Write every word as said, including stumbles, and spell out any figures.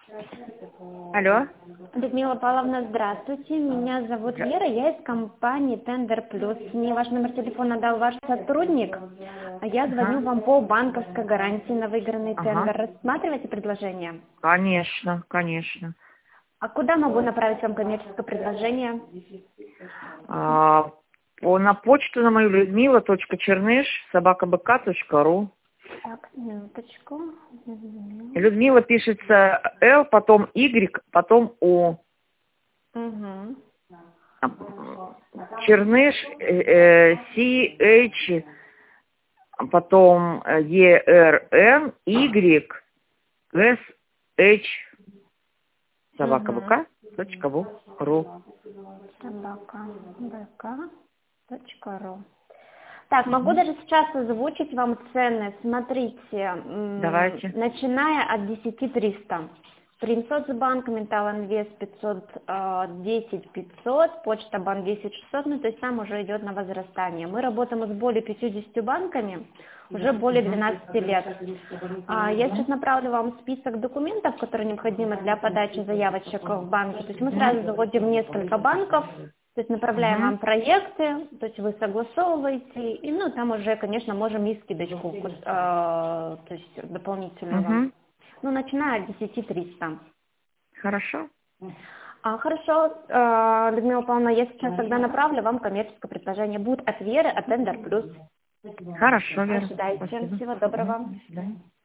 Алло. Людмила Павловна, здравствуйте. Меня зовут Вера, я из компании Тендер Плюс. Мне ваш номер телефона дал ваш сотрудник, а я звоню Ага. вам по банковской гарантии на выигранный Ага. тендер. Рассматриваете предложение? Конечно, конечно. А куда могу направить вам коммерческое предложение? А, по, на почту на мою людмила точка черныш собака бэ ка точка ру. Так, минуточку. Людмила пишется Л, потом Y, потом У. Угу. Черныш э, Си Эйч, потом Е Р Н Y С Эйч собака бэ Угу. ка точка ру. собака бэ ка точка ру. Так, могу даже сейчас озвучить вам цены. Смотрите, м, Давайте. начиная от десять триста. Принцот банк, Ментал Инвест пятьсот десять пятьсот, Почта банк десять шестьсот, ну то есть там уже идет на возрастание. Мы работаем с более пятьюдесятью банками, уже более Угу. двенадцати лет. А, Я сейчас направлю вам список документов, которые необходимы для подачи заявочек в банке. То есть мы сразу заводим несколько банков, то есть направляем Угу. вам проекты, то есть вы согласовываете, и ну там уже, конечно, можем и скидочку, э, то есть дополнительную вам. Угу. Ну, начиная от десять триста. Хорошо. А, хорошо, э, Людмила Павловна, я сейчас тогда направлю вам коммерческое предложение. Будет от Веры, от Тендер Плюс. Хорошо, Вера. Ожидайте. Спасибо. Всего Мгм. доброго. До свидания.